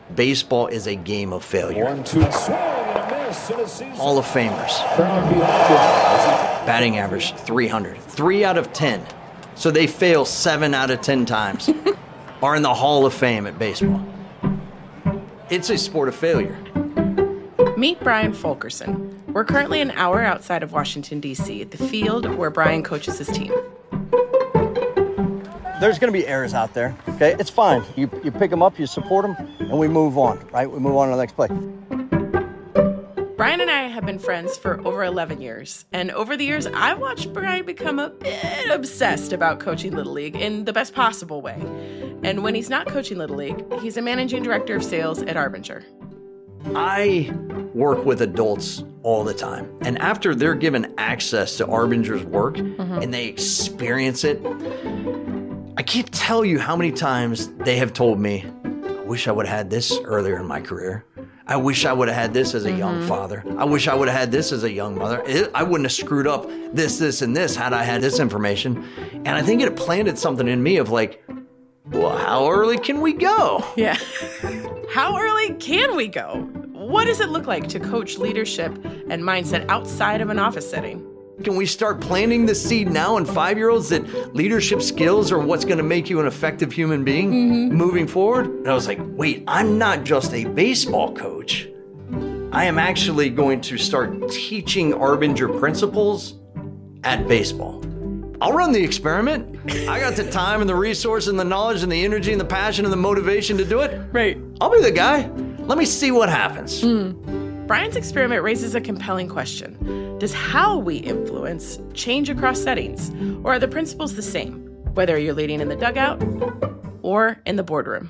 Baseball is a game of failure. 1-2 swing and a miss in a season. Hall of Famers. Batting average 300. 3 out of 10. So they fail 7 out of 10 times. Are in the Hall of Fame at baseball. It's a sport of failure. Meet Brian Fulkerson. We're currently an hour outside of Washington, D.C., at the field where Brian coaches his team. There's going to be errors out there, okay? It's fine. You pick them up, you support them, and we move on, right? We move on to the next play. Brian and I have been friends for over 11 years, and over the years, I've watched Brian become a bit obsessed about coaching Little League in the best possible way. And when he's not coaching Little League, he's a managing director of sales at Arbinger. I work with adults all the time, and after they're given access to Arbinger's work and they experience it, I can't tell you how many times they have told me, I wish I would have had this earlier in my career. I wish I would have had this as a young father. I wish I would have had this as a young mother. I wouldn't have screwed up this, and this had I had this information. And I think it planted something in me of like, well, how early can we go? Yeah. How early can we go? What does it look like to coach leadership and mindset outside of an office setting? Can we start planting the seed now in 5-year-olds that leadership skills are what's going to make you an effective human being moving forward? And I was like, wait, I'm not just a baseball coach. I am actually going to start teaching Arbinger principles at baseball. I'll run the experiment. I got the time and the resource and the knowledge and the energy and the passion and the motivation to do it. Right. I'll be the guy. Let me see what happens. Brian's experiment raises a compelling question. Does how we influence change across settings? Or are the principles the same, whether you're leading in the dugout or in the boardroom?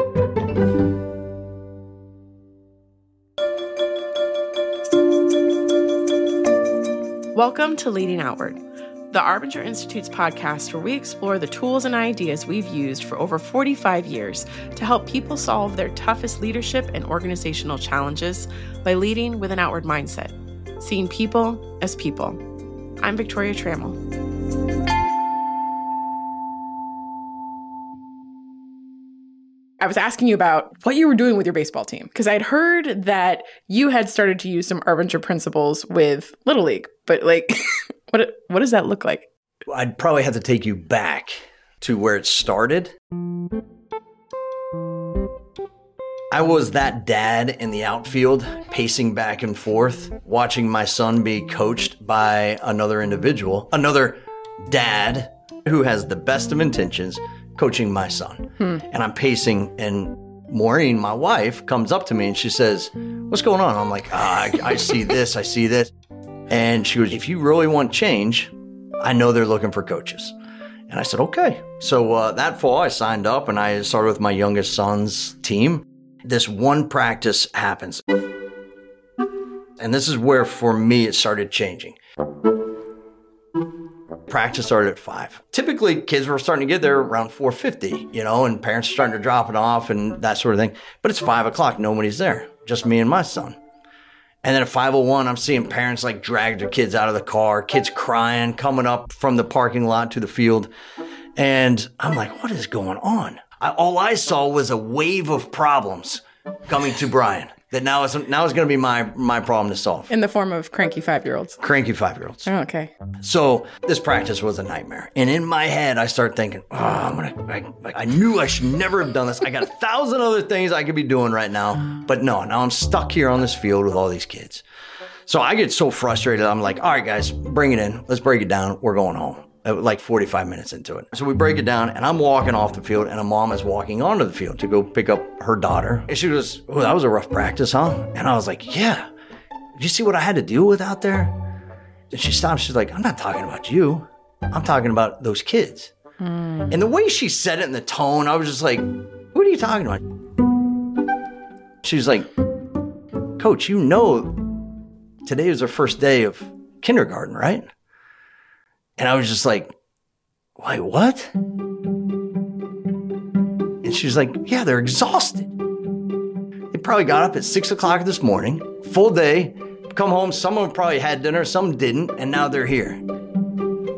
Welcome to Leading Outward, the Arbinger Institute's podcast where we explore the tools and ideas we've used for over 45 years to help people solve their toughest leadership and organizational challenges by leading with an outward mindset, seeing people as people. I'm Victoria Trammell. I was asking you about what you were doing with your baseball team, because I'd heard that you had started to use some Arbinger principles with Little League, but like, what does that look like? I'd probably have to take you back to where it started. I was that dad in the outfield, pacing back and forth, watching my son be coached by another individual, another dad who has the best of intentions, coaching my son. And I'm pacing, and Maureen, my wife, comes up to me and she says, "What's going on?" I'm like, I see this, I see this. And she goes, "If you really want change, I know they're looking for coaches." And I said, okay. So that fall, I signed up and I started with my youngest son's team. This one practice happens. And this is where, for me, it started changing. Practice started at 5. Typically, kids were starting to get there around 4:50, and parents are starting to drop it off and that sort of thing. But it's 5 o'clock. Nobody's there. Just me and my son. And then at 5:01, I'm seeing parents like drag their kids out of the car, kids crying, coming up from the parking lot to the field. And I'm like, what is going on? All I saw was a wave of problems coming to Brian that now is going to be my problem to solve. In the form of cranky 5-year-olds. Cranky 5-year-olds. Oh, okay. So this practice was a nightmare. And in my head, I start thinking, I knew I should never have done this. I got 1,000 other things I could be doing right now. But no, now I'm stuck here on this field with all these kids. So I get so frustrated. I'm like, all right, guys, bring it in. Let's break it down. We're going home. Like 45 minutes into it. So we break it down, and I'm walking off the field, and a mom is walking onto the field to go pick up her daughter. And she goes, "Oh, that was a rough practice, huh?" And I was like, "Yeah. Did you see what I had to deal with out there?" And she stopped. She's like, "I'm not talking about you. I'm talking about those kids." And the way she said it and the tone, I was just like, "What are you talking about?" She's like, "Coach, today is our first day of kindergarten, right?" And I was just like, "Wait, what?" And she was like, "Yeah, they're exhausted. They probably got up at 6 o'clock this morning, full day, come home. Some of them probably had dinner, some didn't, and now they're here."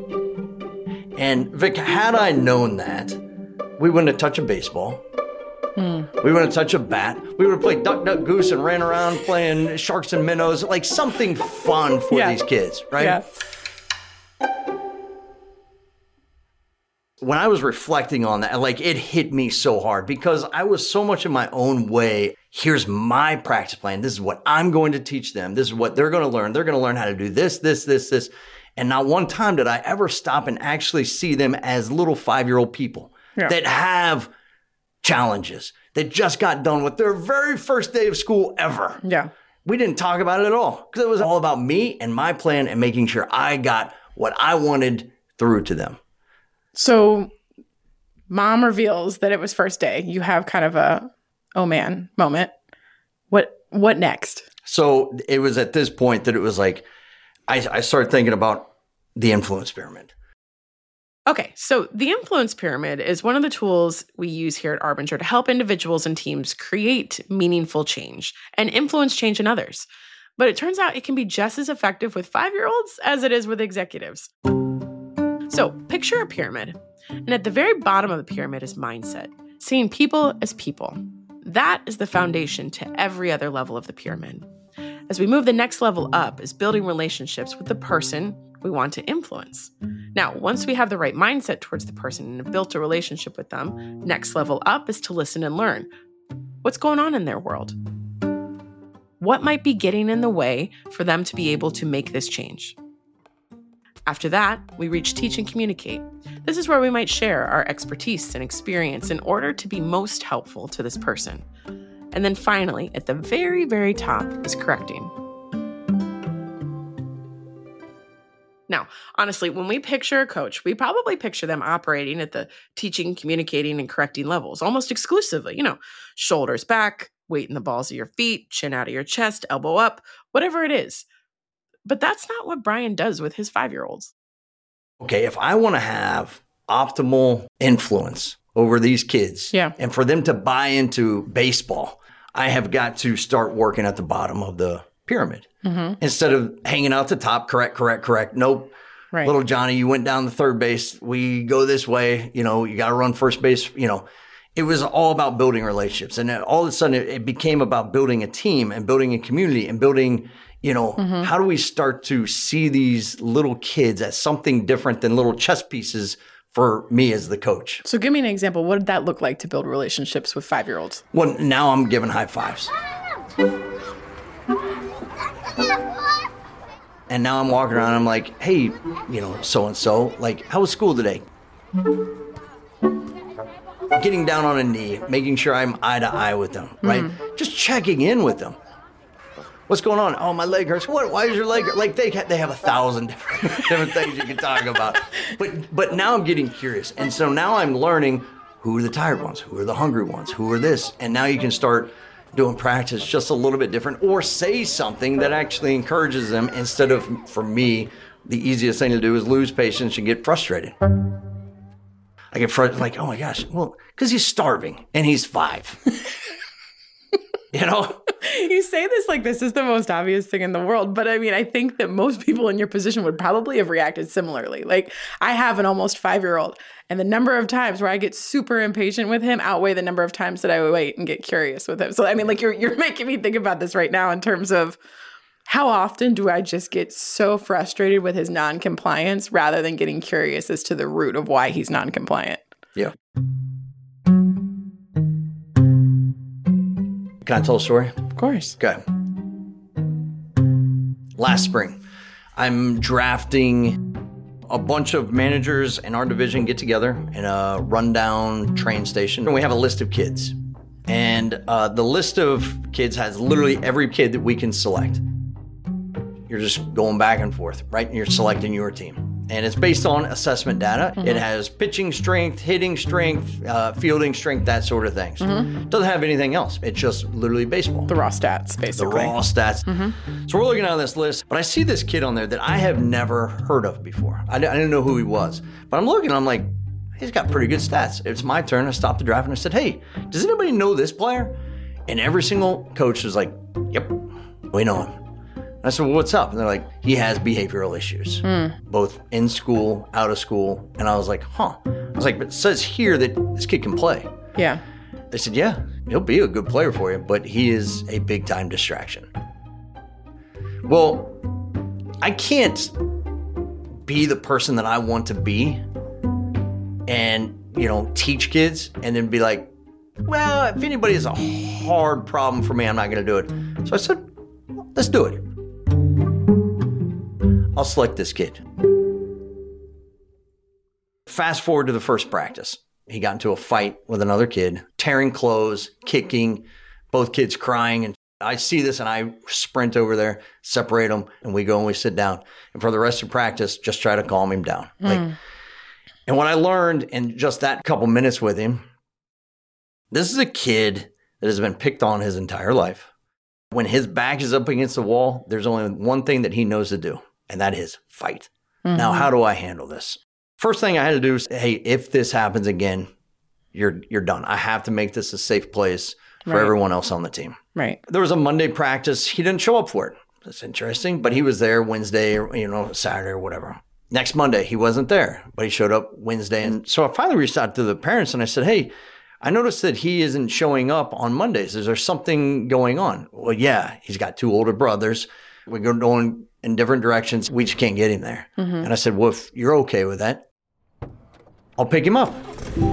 And Vic, had I known that, we wouldn't have touched a baseball. We wouldn't touch a bat. We would have played duck, duck, goose and ran around playing sharks and minnows, like something fun for these kids, right? Yeah. When I was reflecting on that, like it hit me so hard because I was so much in my own way. Here's my practice plan. This is what I'm going to teach them. This is what they're going to learn. They're going to learn how to do this, this, this, this. And not one time did I ever stop and actually see them as little 5-year-old people that have challenges, that just got done with their very first day of school ever. Yeah. We didn't talk about it at all because it was all about me and my plan and making sure I got what I wanted through to them. So mom reveals that it was first day. You have kind of a, oh man moment. What next? So it was at this point that it was like, I started thinking about the influence pyramid. Okay, so the influence pyramid is one of the tools we use here at Arbinger to help individuals and teams create meaningful change and influence change in others. But it turns out it can be just as effective with 5-year-olds as it is with executives. So picture a pyramid, and at the very bottom of the pyramid is mindset, seeing people as people. That is the foundation to every other level of the pyramid. As we move the next level up is building relationships with the person we want to influence. Now, once we have the right mindset towards the person and have built a relationship with them, next level up is to listen and learn. What's going on in their world? What might be getting in the way for them to be able to make this change? After that, we reach teach and communicate. This is where we might share our expertise and experience in order to be most helpful to this person. And then finally, at the very, very top is correcting. Now, honestly, when we picture a coach, we probably picture them operating at the teaching, communicating, and correcting levels, almost exclusively, shoulders back, weight in the balls of your feet, chin out of your chest, elbow up, whatever it is. But that's not what Brian does with his 5-year-olds. Okay, if I want to have optimal influence over these kids and for them to buy into baseball, I have got to start working at the bottom of the pyramid. Instead of hanging out the top, correct. Nope. Right. Little Johnny, you went down the third base. We go this way. You got to run first base. It was all about building relationships. And then all of a sudden it became about building a team and building a community and building, how do we start to see these little kids as something different than little chess pieces for me as the coach? So give me an example. What did that look like to build relationships with 5-year-olds? Well, now I'm giving high fives. And now I'm walking around, I'm like, hey, so-and-so, like, how was school today? Getting down on a knee, making sure I'm eye to eye with them, right? Just checking in with them. What's going on? Oh, my leg hurts. What? Why is your leg hurt? Like, they have 1,000 different things you can talk about. But now I'm getting curious. And so now I'm learning who are the tired ones, who are the hungry ones, who are this. And now you can start doing practice just a little bit different or say something that actually encourages them instead of, for me, the easiest thing to do is lose patience and get frustrated. I get frustrated, like, oh my gosh, well, because he's starving and he's 5. You say this like this is the most obvious thing in the world, but I mean, I think that most people in your position would probably have reacted similarly. Like, I have an almost 5-year-old, and the number of times where I get super impatient with him outweigh the number of times that I wait and get curious with him. So, I mean, like, you're making me think about this right now in terms of how often do I just get so frustrated with his non-compliance rather than getting curious as to the root of why he's non-compliant? Yeah. Can I tell a story? Of course. Okay. Last spring, I'm drafting a bunch of managers in our division get together in a rundown train station. And we have a list of kids. And the list of kids has literally every kid that we can select. You're just going back and forth, right? And you're selecting your team. And it's based on assessment data. It has pitching strength, hitting strength, fielding strength, that sort of things. Doesn't have anything else. It's just literally baseball. The raw stats, basically. The raw stats. So we're looking at this list, but I see this kid on there that I have never heard of before. I didn't know who he was. But I'm looking, I'm like, he's got pretty good stats. It's my turn. I stopped the draft and I said, hey, does anybody know this player? And every single coach was like, yep, we know him. I said, well, what's up? And they're like, he has behavioral issues, both in school, out of school. And I was like, huh. I was like, but it says here that this kid can play. Yeah. They said, yeah, he'll be a good player for you, but he is a big time distraction. Well, I can't be the person that I want to be and, teach kids and then be like, well, if anybody has a hard problem for me, I'm not going to do it. So I said, let's do it. I'll select this kid. Fast forward to the first practice. He got into a fight with another kid, tearing clothes, kicking, both kids crying. And I see this and I sprint over there, separate them, and we go and we sit down. And for the rest of practice, just try to calm him down. And what I learned in just that couple minutes with him, this is a kid that has been picked on his entire life. When his back is up against the wall, there's only one thing that he knows to do, and that is fight. Now, how do I handle this? First thing I had to do is, hey, if this happens again, you're done. I have to make this a safe place for everyone else on the team. Right. There was a Monday practice. He didn't show up for it. That's interesting. But he was there Wednesday or, Saturday or whatever. Next Monday, he wasn't there, but he showed up Wednesday. And so I finally reached out to the parents and I said, hey, I noticed that he isn't showing up on Mondays. Is there something going on? Well, yeah, he's got 2 older brothers. We go going in different directions. We just can't get him there. And I said, well, if you're okay with that, I'll pick him up.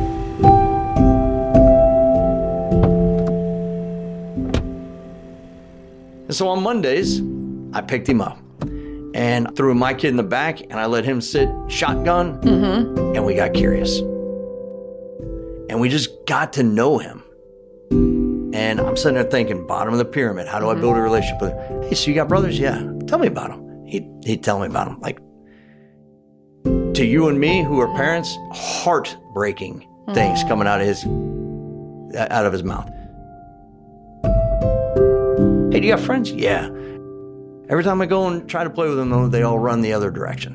And so on Mondays, I picked him up and threw my kid in the back and I let him sit shotgun and we got curious. And we just got to know him. And I'm sitting there thinking, bottom of the pyramid, how do I build a relationship with him? Hey, so you got brothers? Yeah. Tell me about them. He'd tell me about them. Like, to you and me who are parents, heartbreaking things coming out of his mouth. Hey, do you have friends? Yeah. Every time I go and try to play with them, though, they all run the other direction.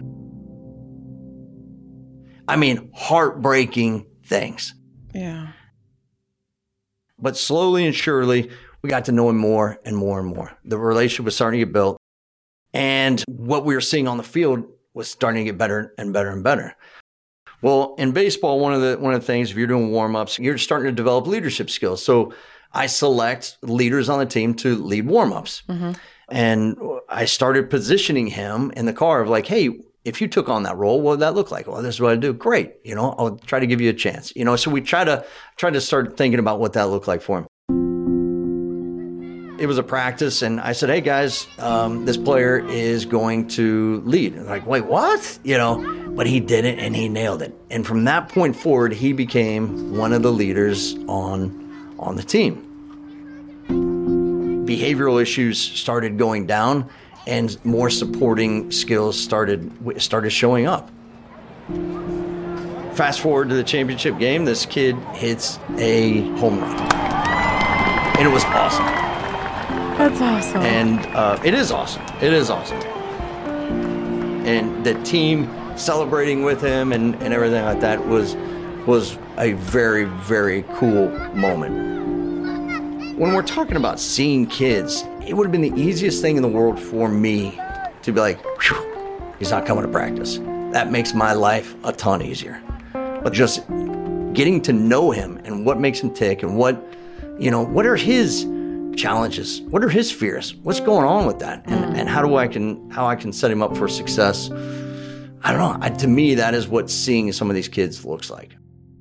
I mean, heartbreaking things. Yeah. But slowly and surely, we got to know him more and more and more. The relationship was starting to get built. And what we were seeing on the field was starting to get better and better and better. Well, in baseball, one of the things, if you're doing warm-ups, you're starting to develop leadership skills. So I select leaders on the team to lead warm-ups. And I started positioning him in the car of like, hey, if you took on that role, what would that look like? Well, this is what I do. Great. I'll try to give you a chance. So we try to start thinking about what that looked like for him. It was a practice and I said, hey guys, this player is going to lead. And like, wait, what? But he did it and he nailed it. And from that point forward, he became one of the leaders on the team. Behavioral issues started going down and more supporting skills started showing up. Fast forward to the championship game, this kid hits a home run. And it was awesome. That's awesome. And it is awesome. It is awesome. And the team celebrating with him and everything like that was a very, very cool moment. When we're talking about seeing kids, it would have been the easiest thing in the world for me to be like, he's not coming to practice. That makes my life a ton easier. But just getting to know him and what makes him tick and what are his challenges? What are his fears? What's going on with that? And how I can set him up for success? I don't know. To me, that is what seeing some of these kids looks like.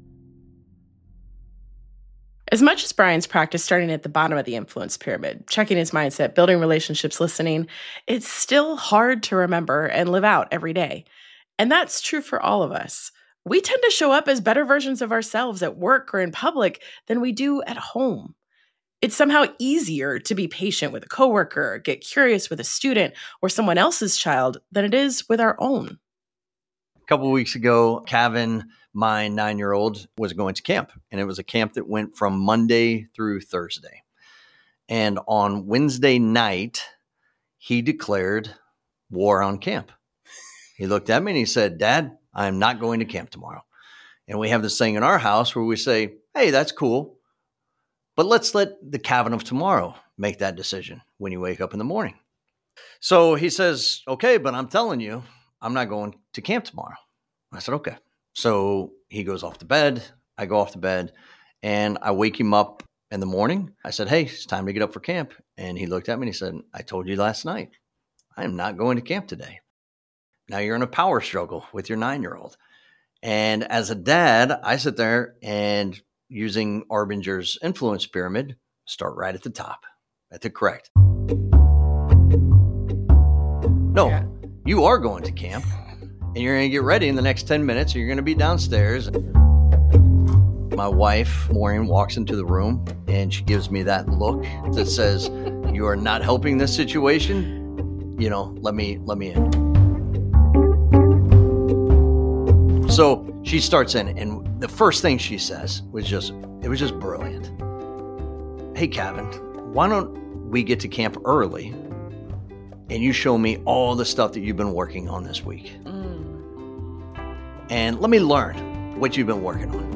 As much as Brian's practice starting at the bottom of the influence pyramid, checking his mindset, building relationships, listening, it's still hard to remember and live out every day. And that's true for all of us. We tend to show up as better versions of ourselves at work or in public than we do at home. It's somehow easier to be patient with a coworker, get curious with a student or someone else's child than it is with our own. A couple of weeks ago, Kevin, my 9-year-old, was going to camp. And it was a camp that went from Monday through Thursday. And on Wednesday night, he declared war on camp. He looked at me and he said, Dad, I'm not going to camp tomorrow. And we have this thing in our house where we say, hey, that's cool. But let's let the Kevin of tomorrow make that decision when you wake up in the morning. So he says, okay, but I'm telling you, I'm not going to camp tomorrow. I said, okay. So he goes off to bed. I go off to bed. And I wake him up in the morning. I said, hey, it's time to get up for camp. And he looked at me and he said, I told you last night, I am not going to camp today. Now you're in a power struggle with your 9-year-old. And as a dad, I sit there and using Arbinger's influence pyramid, start right at the top, at the correct. No, you are going to camp and you're going to get ready in the next 10 minutes. You're going to be downstairs. My wife, Maureen, walks into the room and she gives me that look that says, you are not helping this situation. You know, let me in. So she starts in, and the first thing she says was just brilliant. Hey, Kevin, why don't we get to camp early and you show me all the stuff that you've been working on this week? And let me learn what you've been working on.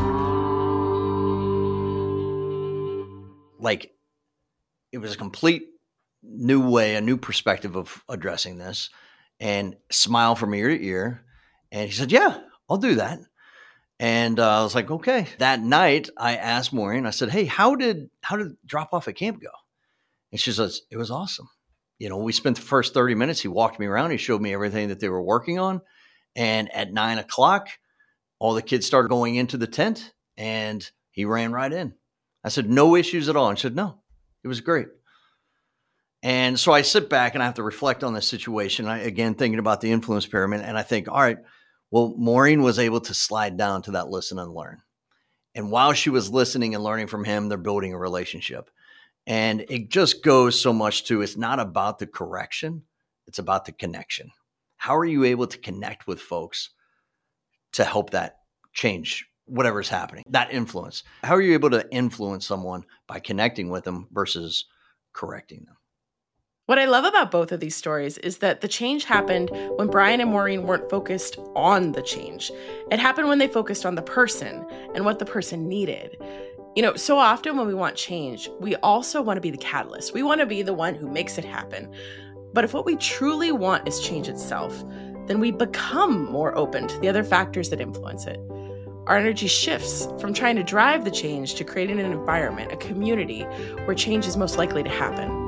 Like, it was a complete new way, a new perspective of addressing this, and smile from ear to ear. And he said, yeah, I'll do that. And I was like, okay. That night I asked Maureen, I said, hey, how did drop off at camp go? And she says, it was awesome. You know, we spent the first 30 minutes. He walked me around. He showed me everything that they were working on. And at 9:00, all the kids started going into the tent and he ran right in. I said, no issues at all. And she said, no, it was great. And so I sit back and I have to reflect on this situation. Again, thinking about the influence pyramid. And I think, all right, well, Maureen was able to slide down to that listen and learn. And while she was listening and learning from him, they're building a relationship. And it just goes so much to, it's not about the correction. It's about the connection. How are you able to connect with folks to help that change whatever's happening, that influence? How are you able to influence someone by connecting with them versus correcting them? What I love about both of these stories is that the change happened when Brian and Maureen weren't focused on the change. It happened when they focused on the person and what the person needed. You know, so often when we want change, we also want to be the catalyst. We want to be the one who makes it happen. But if what we truly want is change itself, then we become more open to the other factors that influence it. Our energy shifts from trying to drive the change to creating an environment, a community where change is most likely to happen.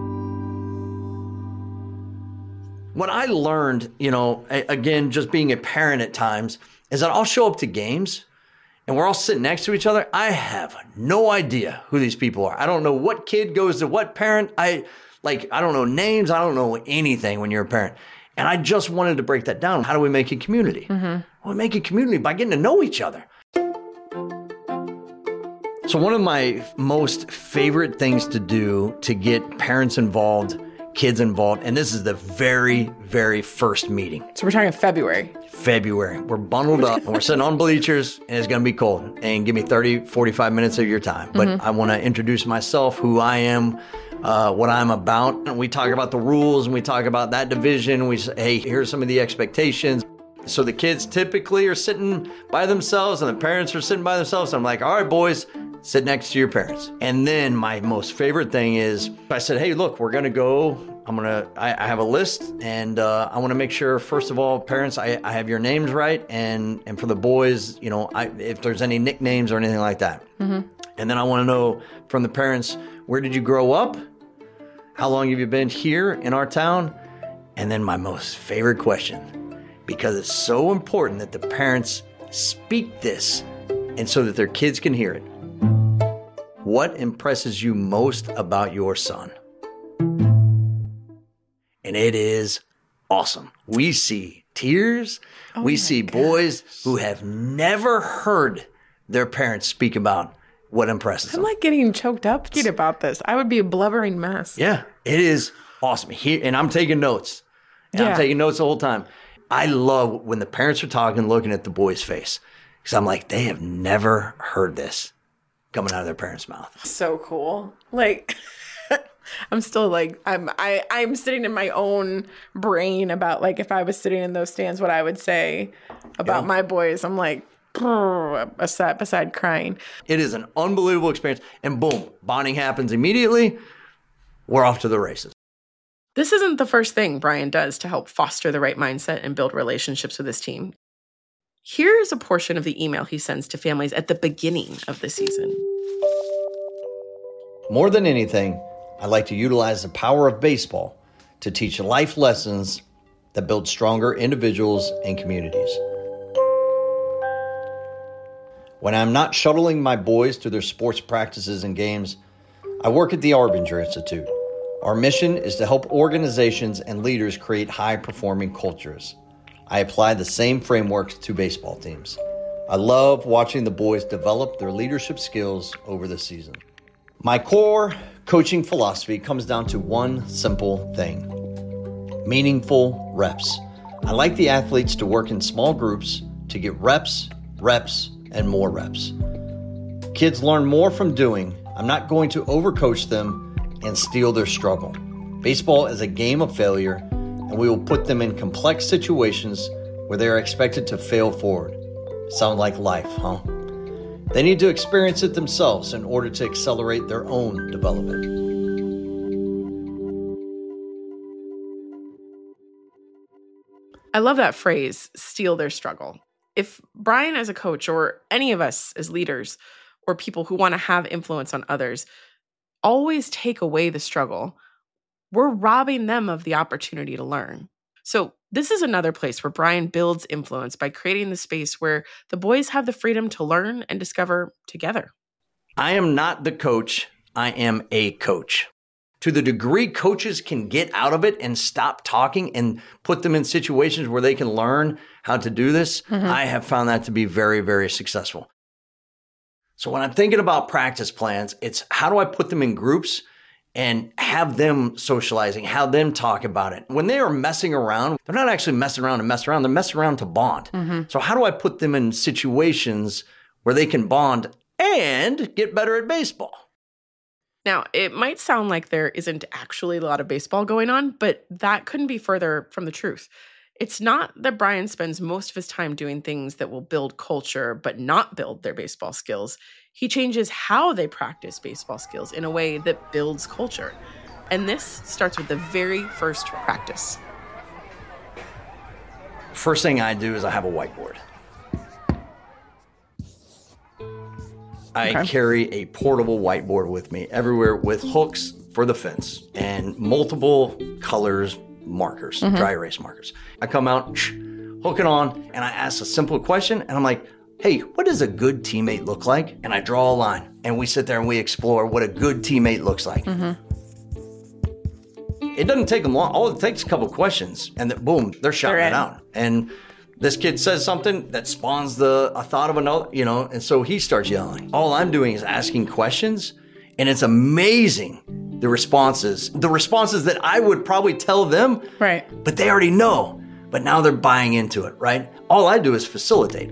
What I learned, you know, again, just being a parent at times, is that I'll show up to games and we're all sitting next to each other. I have no idea who these people are. I don't know what kid goes to what parent. I don't know names. I don't know anything when you're a parent. And I just wanted to break that down. How do we make a community? Well, we make a community by getting to know each other. So one of my most favorite things to do to get parents involved, kids involved, and this is the very, very first meeting. So we're talking February. We're bundled up and we're sitting on bleachers and it's going to be cold. And give me 30, 45 minutes of your time. But I want to introduce myself, who I am, what I'm about. And we talk about the rules and we talk about that division. We say, hey, here's some of the expectations. So the kids typically are sitting by themselves and the parents are sitting by themselves. I'm like, all right, boys, sit next to your parents. And then my most favorite thing is I said, hey, look, we're going to go. I have a list and I want to make sure, first of all, parents, I have your names right. And for the boys, you know, if there's any nicknames or anything like that. And then I want to know from the parents, where did you grow up? How long have you been here in our town? And then my most favorite question, because it's so important that the parents speak this and so that their kids can hear it. What impresses you most about your son? And it is awesome. We see tears. We see boys who have never heard their parents speak about what impresses them. I'm like getting choked up thinking about this. I would be a blubbering mess. Yeah, it is awesome. And I'm taking notes. I'm taking notes the whole time. I love when the parents are talking, looking at the boy's face. Because I'm like, they have never heard this coming out of their parents' mouth. So cool. Like, I'm still like, I'm sitting in my own brain about like, if I was sitting in those stands, what I would say about my boys. I'm like, beside crying. It is an unbelievable experience. And boom, bonding happens immediately. We're off to the races. This isn't the first thing Brian does to help foster the right mindset and build relationships with his team. Here's a portion of the email he sends to families at the beginning of the season. More than anything, I like to utilize the power of baseball to teach life lessons that build stronger individuals and communities. When I'm not shuttling my boys to their sports practices and games, I work at the Arbinger Institute. Our mission is to help organizations and leaders create high-performing cultures. I apply the same frameworks to baseball teams. I love watching the boys develop their leadership skills over the season. My core coaching philosophy comes down to one simple thing: meaningful reps. I like the athletes to work in small groups to get reps, and more reps. Kids learn more from doing. I'm not going to overcoach them and steal their struggle. Baseball is a game of failure, and we will put them in complex situations where they are expected to fail forward. Sound like life, huh? They need to experience it themselves in order to accelerate their own development. I love that phrase, steal their struggle. If Brian as a coach, or any of us as leaders or people who want to have influence on others, always take away the struggle, we're robbing them of the opportunity to learn. So this is another place where Brian builds influence by creating the space where the boys have the freedom to learn and discover together. I am not the coach. I am a coach. To the degree coaches can get out of it and stop talking and put them in situations where they can learn how to do this, I have found that to be very, very successful. So when I'm thinking about practice plans, it's how do I put them in groups and have them socializing, have them talk about it. When they are messing around, they're not actually messing around to mess around, they're messing around to bond. So how do I put them in situations where they can bond and get better at baseball? Now, it might sound like there isn't actually a lot of baseball going on, but that couldn't be further from the truth. It's not that Brian spends most of his time doing things that will build culture but not build their baseball skills. He changes how they practice baseball skills in a way that builds culture. And this starts with the very first practice. First thing I do is I have a whiteboard. I carry a portable whiteboard with me everywhere with hooks for the fence and multiple colors markers, dry erase markers. I come out, hook it on, and I ask a simple question, and I'm like, hey, what does a good teammate look like? And I draw a line, and we sit there and we explore what a good teammate looks like. It doesn't take them long. All it takes is a couple of questions, and then boom, they're shouting it out. And this kid says something that spawns a thought of another, and so he starts yelling. All I'm doing is asking questions, and it's amazing the responses that I would probably tell them, right? But they already know, but now they're buying into it, right? All I do is facilitate.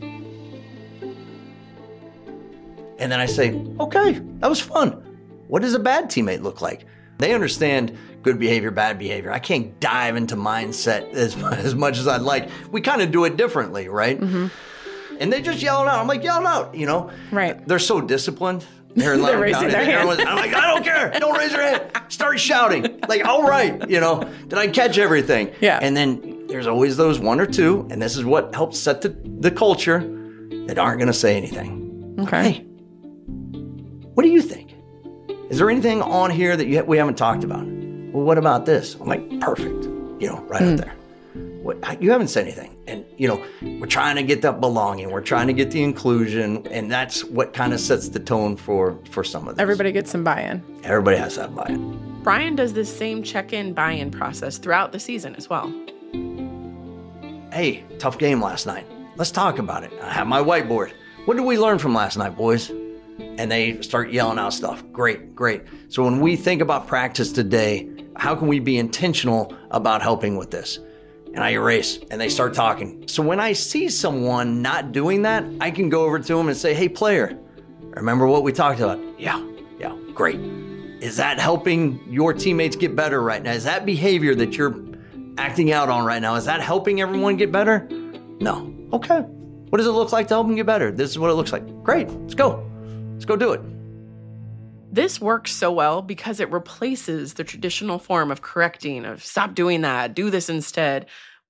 And then I say, okay, that was fun. What does a bad teammate look like? They understand good behavior, bad behavior. I can't dive into mindset as much as I'd like. We kind of do it differently, right? And they just yell it out. I'm like, yell it out, Right. They're so disciplined. They're raising their hand. I'm like, I don't care. Don't raise your hand. Start shouting. Like, all right, did I catch everything? Yeah. And then there's always those one or two, and this is what helps set the culture, that aren't going to say anything. Okay. Hey, what do you think? Is there anything on here that we haven't talked about? Well, what about this? I'm like, perfect. Right up there. What, you haven't said anything. And, we're trying to get that belonging. We're trying to get the inclusion. And that's what kind of sets the tone for some of this. Everybody gets some buy-in. Everybody has that buy-in. Brian does this same check-in, buy-in process throughout the season as well. Hey, tough game last night. Let's talk about it. I have my whiteboard. What did we learn from last night, boys? And they start yelling out stuff. Great. So when we think about practice today, how can we be intentional about helping with this? And I erase, and they start talking. So when I see someone not doing that, I can go over to them and say, hey, player, remember what we talked about? Yeah, great. Is that helping your teammates get better right now? Is that behavior that you're acting out on right now, is that helping everyone get better? No. Okay. What does it look like to help them get better? This is what it looks like. Great. Let's go. Let's go do it. This works so well because it replaces the traditional form of correcting, of stop doing that, do this instead,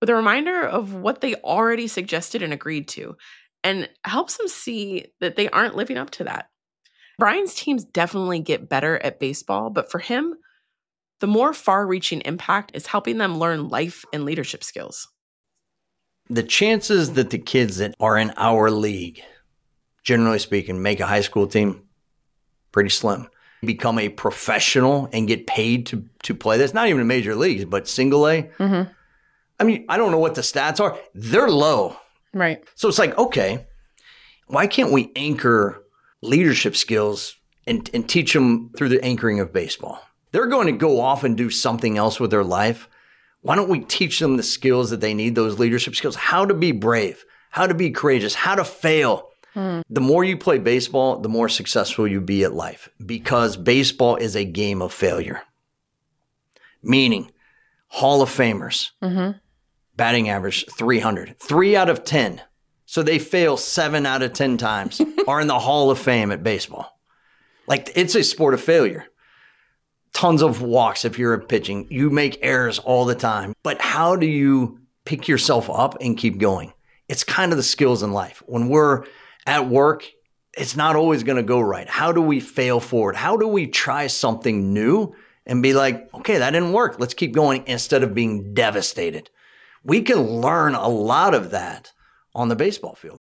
with a reminder of what they already suggested and agreed to, and helps them see that they aren't living up to that. Brian's teams definitely get better at baseball, but for him, the more far-reaching impact is helping them learn life and leadership skills. The chances that the kids that are in our league, generally speaking, make a high school team, pretty slim. Become a professional and get paid to play this, not even in major leagues, but single A. Mm-hmm. I mean, I don't know what the stats are. They're low. Right. So it's like, okay, why can't we anchor leadership skills and teach them through the anchoring of baseball? They're going to go off and do something else with their life. Why don't we teach them the skills that they need, those leadership skills, how to be brave, how to be courageous, how to fail. The more you play baseball, the more successful you be at life, because baseball is a game of failure. Meaning, Hall of Famers, batting average 300, 3 out of 10. So they fail 7 out of 10 times, are in the Hall of Fame at baseball. Like, it's a sport of failure. Tons of walks if you're pitching. You make errors all the time. But how do you pick yourself up and keep going? It's kind of the skills in life. When we're at work, it's not always going to go right. How do we fail forward? How do we try something new and be like, okay, that didn't work. Let's keep going, instead of being devastated. We can learn a lot of that on the baseball field.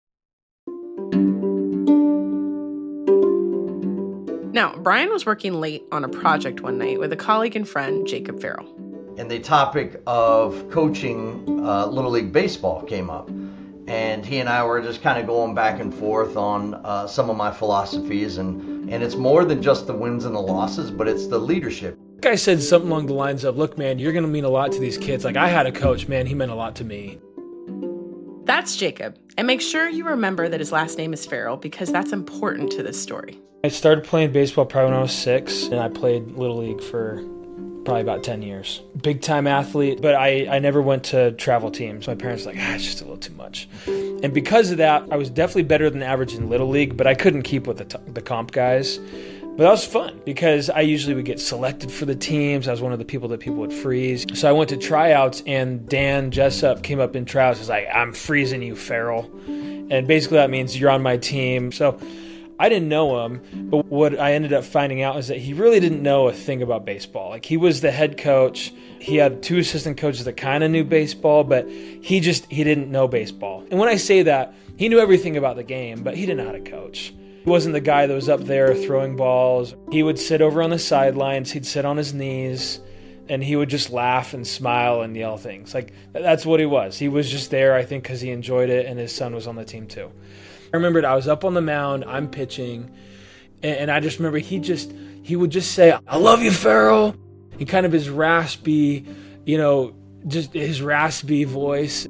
Now, Brian was working late on a project one night with a colleague and friend, Jacob Farrell. And the topic of coaching Little League Baseball came up. And he and I were just kind of going back and forth on some of my philosophies. And it's more than just the wins and the losses, but it's the leadership. I said something along the lines of, look, man, you're going to mean a lot to these kids. Like, I had a coach, man, he meant a lot to me. That's Jacob. And make sure you remember that his last name is Farrell, because that's important to this story. I started playing baseball probably when I was 6, and I played Little League for probably about 10 years. Big time athlete, but I never went to travel teams. My parents were like, it's just a little too much. And because of that, I was definitely better than average in Little League, but I couldn't keep with the comp guys. But that was fun because I usually would get selected for the teams. I was one of the people that people would freeze. So I went to tryouts, and Dan Jessup came up in tryouts and was like, I'm freezing you, Farrell. And basically that means you're on my team. So I didn't know him, but what I ended up finding out is that he really didn't know a thing about baseball. Like, he was the head coach. He had 2 assistant coaches that kind of knew baseball, but he didn't know baseball. And when I say that, he knew everything about the game, but he didn't know how to coach. He wasn't the guy that was up there throwing balls. He would sit over on the sidelines. He'd sit on his knees, and he would just laugh and smile and yell things. Like, that's what he was. He was just there, I think, because he enjoyed it, and his son was on the team too. I remembered I was up on the mound, I'm pitching, and I just remember he would just say, I love you, Farrell. And kind of his raspy, just his raspy voice.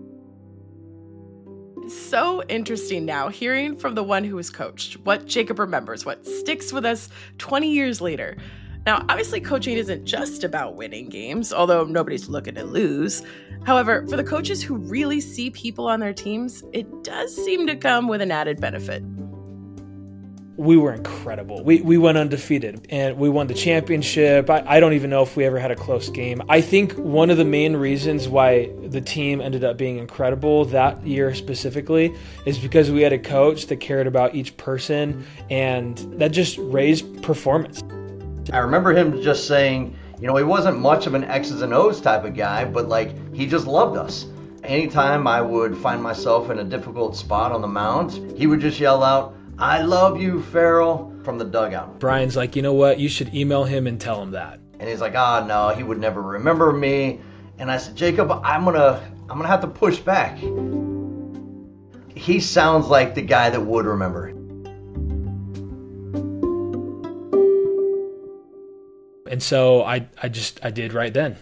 So interesting now, hearing from the one who was coached, what Jacob remembers, what sticks with us 20 years later. Now, obviously, coaching isn't just about winning games, although nobody's looking to lose. However, for the coaches who really see people on their teams, it does seem to come with an added benefit. We were incredible. We went undefeated, and we won the championship. I don't even know if we ever had a close game. I think one of the main reasons why the team ended up being incredible that year specifically is because we had a coach that cared about each person, and that just raised performance. I remember him just saying, he wasn't much of an X's and O's type of guy, but he just loved us. Anytime I would find myself in a difficult spot on the mound, he would just yell out, I love you, Farrell, from the dugout. Brian's like, you know what? You should email him and tell him that. And he's like, no, he would never remember me. And I said, Jacob, I'm gonna have to push back. He sounds like the guy that would remember. And so I did right then.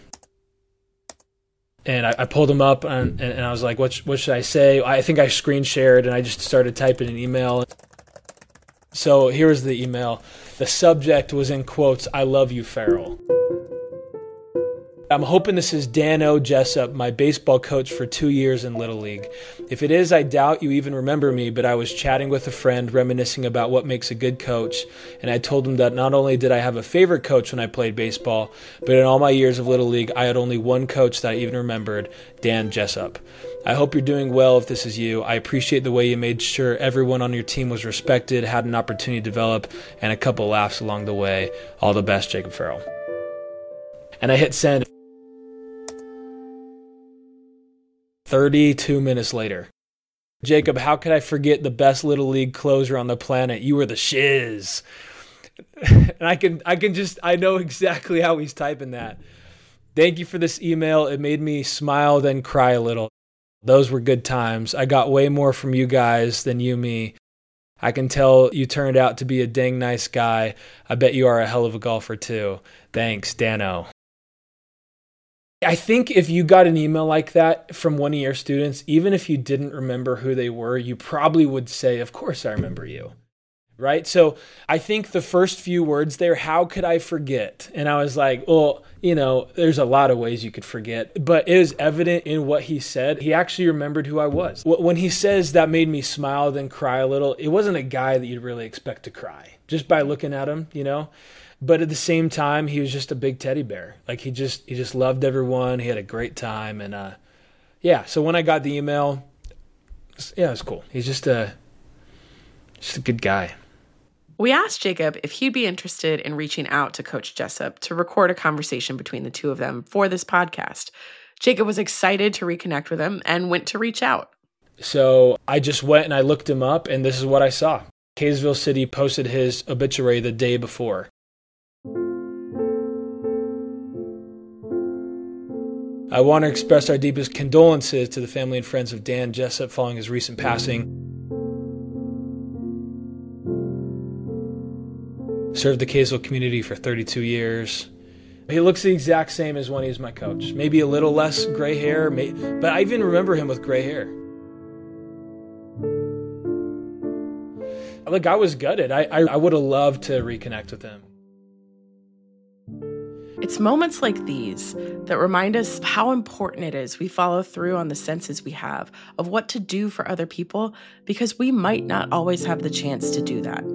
And I pulled him up and I was like, what should I say? I think I screen shared and I just started typing an email. So here was the email. The subject was in quotes, I love you, Farrell. I'm hoping this is Dan O. Jessup, my baseball coach for 2 years in Little League. If it is, I doubt you even remember me, but I was chatting with a friend, reminiscing about what makes a good coach, and I told him that not only did I have a favorite coach when I played baseball, but in all my years of Little League, I had only one coach that I even remembered, Dan Jessup. I hope you're doing well if this is you. I appreciate the way you made sure everyone on your team was respected, had an opportunity to develop, and a couple laughs along the way. All the best, Jacob Farrell. And I hit send. 32 minutes later. Jacob, how could I forget the best Little League closer on the planet? You were the shiz. And I know exactly how he's typing that. Thank you for this email. It made me smile, then cry a little. Those were good times. I got way more from you guys than you me. I can tell you turned out to be a dang nice guy. I bet you are a hell of a golfer too. Thanks, Dano. I think if you got an email like that from one of your students, even if you didn't remember who they were, you probably would say, of course I remember you, right? So I think the first few words there, how could I forget? And I was like, well, there's a lot of ways you could forget, but it was evident in what he said. He actually remembered who I was. When he says that made me smile, then cry a little, it wasn't a guy that you'd really expect to cry just by looking at him, But at the same time, he was just a big teddy bear. Like he just loved everyone. He had a great time. And so when I got the email, it was cool. He's just a good guy. We asked Jacob if he'd be interested in reaching out to Coach Jessup to record a conversation between the two of them for this podcast. Jacob was excited to reconnect with him and went to reach out. So I just went and I looked him up, and this is what I saw. Kaysville City posted his obituary the day before. I want to express our deepest condolences to the family and friends of Dan Jessup following his recent passing. Served the Kaysville community for 32 years. He looks the exact same as when he was my coach. Maybe a little less gray hair, but I even remember him with gray hair. Look, I was gutted. I would have loved to reconnect with him. It's moments like these that remind us how important it is we follow through on the senses we have of what to do for other people, because we might not always have the chance to do that.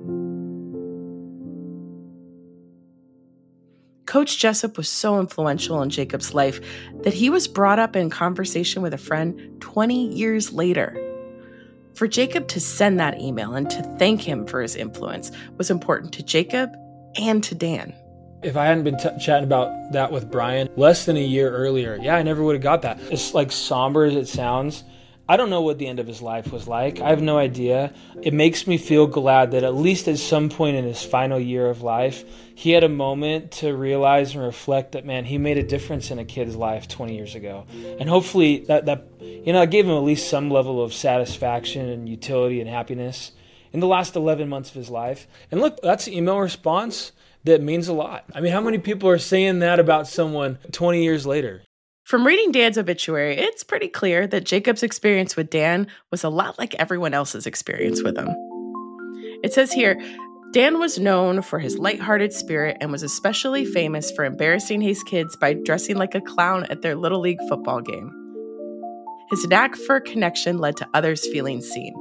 Coach Jessup was so influential in Jacob's life that he was brought up in conversation with a friend 20 years later. For Jacob to send that email and to thank him for his influence was important to Jacob and to Dan. If I hadn't been chatting about that with Brian less than a year earlier, I never would have got that. It's like somber as it sounds. I don't know what the end of his life was like. I have no idea. It makes me feel glad that at least at some point in his final year of life, he had a moment to realize and reflect that, man, he made a difference in a kid's life 20 years ago. And hopefully that gave him at least some level of satisfaction and utility and happiness in the last 11 months of his life. And look, that's an email response that means a lot. I mean, how many people are saying that about someone 20 years later? From reading Dan's obituary, it's pretty clear that Jacob's experience with Dan was a lot like everyone else's experience with him. It says here, Dan was known for his lighthearted spirit and was especially famous for embarrassing his kids by dressing like a clown at their Little League football game. His knack for connection led to others feeling seen.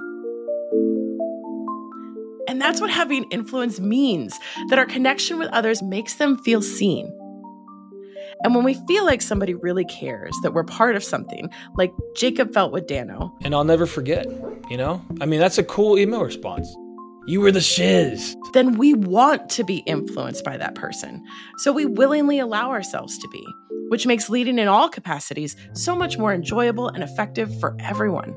And that's what having influence means, that our connection with others makes them feel seen. And when we feel like somebody really cares, that we're part of something, like Jacob felt with Dano. And I'll never forget, I mean, that's a cool email response. You were the shiz. Then we want to be influenced by that person. So we willingly allow ourselves to be, which makes leading in all capacities so much more enjoyable and effective for everyone.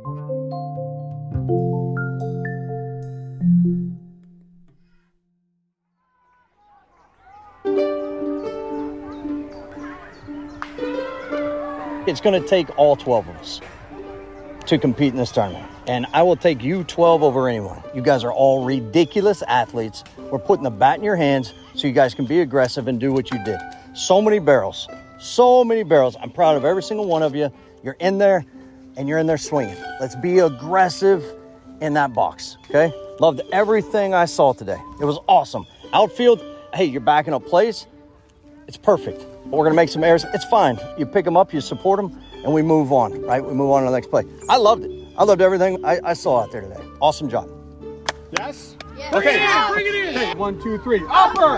It's going to take all 12 of us to compete in this tournament. And I will take you 12 over anyone. You guys are all ridiculous athletes. We're putting the bat in your hands so you guys can be aggressive and do what you did. So many barrels. I'm proud of every single one of you. You're in there, and you're in there swinging. Let's be aggressive in that box, okay? Loved everything I saw today. It was awesome. Outfield, hey, you're backing up plays. It's perfect. We're going to make some errors. It's fine. You pick them up, you support them, and we move on, right? We move on to the next play. I loved it. I loved everything I saw out there today. Awesome job. Yes? Yes. Okay. Bring it in. Okay, 1, 2, 3. Upper!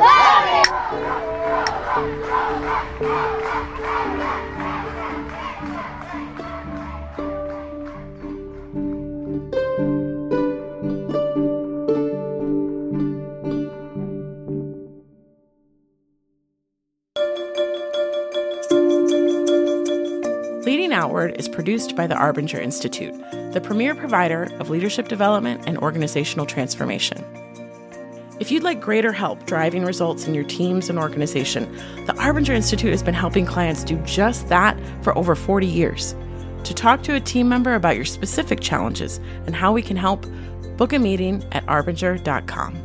Leading Outward is produced by the Arbinger Institute, the premier provider of leadership development and organizational transformation. If you'd like greater help driving results in your teams and organization, the Arbinger Institute has been helping clients do just that for over 40 years. To talk to a team member about your specific challenges and how we can help, book a meeting at arbinger.com.